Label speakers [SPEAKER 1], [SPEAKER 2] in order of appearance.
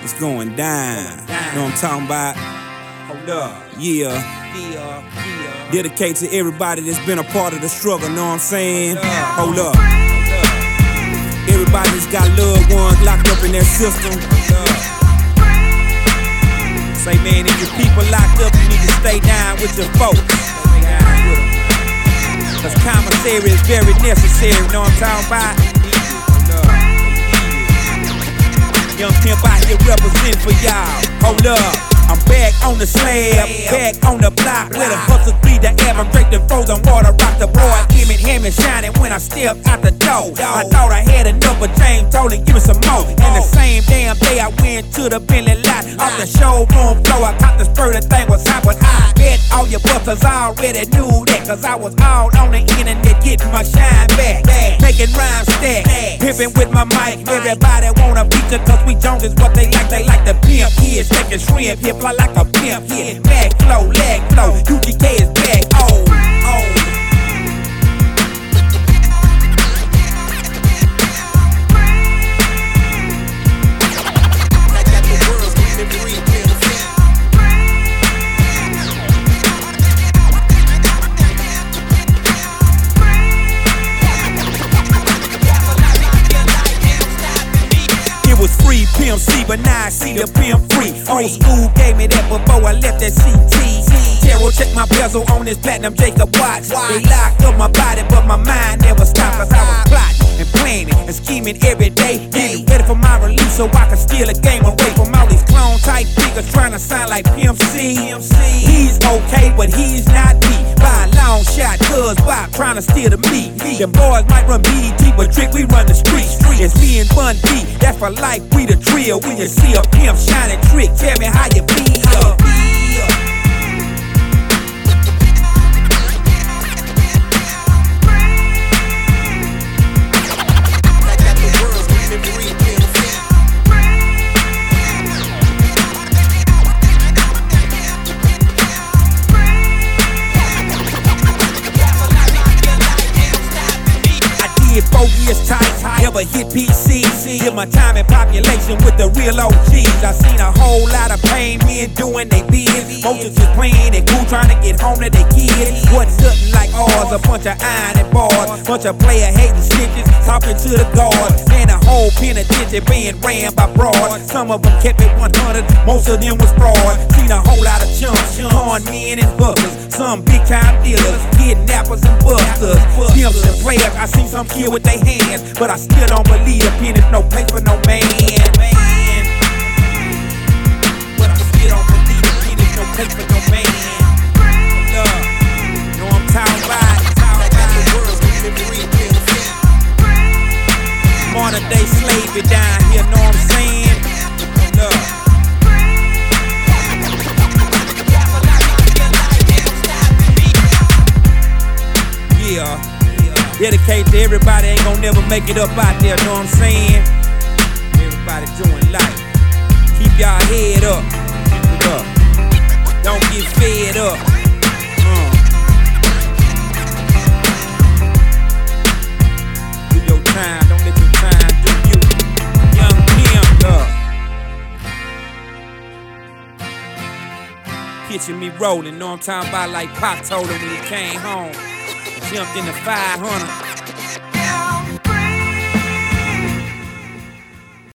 [SPEAKER 1] It's going down. Know what I'm talking about?
[SPEAKER 2] Hold up.
[SPEAKER 1] Yeah. Dedicate to everybody that's been a part of the struggle, know what I'm saying? Hold up. Everybody that's got loved ones locked up in their system. Say, man, if your people locked up, you need to stay down with your folks. Cause commissary is very necessary, know what I'm talking about? Young Pimp out here representing for y'all. Hold up. I'm back on the slab, back on the block, where the hustlers breathe the air. I'm drinking frozen water, rock the boy, him and shining when I stepped out the door. I thought I had enough, but James told him, give me some more. And the same damn day I went to the Bentley lot, off the showroom floor, I caught the spur, the thing was hot, but I bet all your busters already knew that, cause I was all on the internet getting my shine back, making rhymes stack, pimping with my mic. Everybody want a feature, cause we Jones is what they like the pimp kids, making shrimp here. Fly like a pimp, yeah, back flow, leg flow, UGK is back, oh. It was free Pimp C, but now I see the pimp free. Old school gave me that before I left that CT. Terrell check my bezel on this platinum Jacob watch. They locked up my body, but my mind never stopped. Cause I was plotting and planning and scheming every day. Getting ready for my release so I can steal a game away from all these clone type figures trying to sound like Pimp C. He's okay, but he's not me. By a long shot, cuz Bob trying to steal the meat. Them boys might run BET, but Trick, we run the streets. It's me and Bun B, that's for life, we the trio. When you see a pimp shining Trick, tell me how you feel. I did 4 years tight, never hit PC. Did my time in population with the real OGs. I seen a whole lot of pain men doing they biz. Most just playing and cool trying to get home to their kids. Wasn't nothing like ours, a bunch of iron and bars. Bunch of player hating snitches, talking to the guards. And a whole penitentiary being ran by broad. Some of them kept it 100, most of them was fraud. Seen a whole lot of chumps, con men and hustlers. Some big time dealers, kidnappers and busters. Pimps and players, I seen some kill with their hands. But I still don't believe the pen is no place for no man. But I still don't believe the pen is no place for no man. Know I'm talking about. Modern day slavery down here, know what I'm saying? Yeah. Dedicate to everybody ain't gon' never make it up out there, know what I'm saying? Everybody doing life. Keep y'all head up. Don't get fed up. Do your time, don't let your time do you. Young Pimp, Kitchen me rolling, know what I'm talking about, like Pop told him when he came home. Jumped in the 500.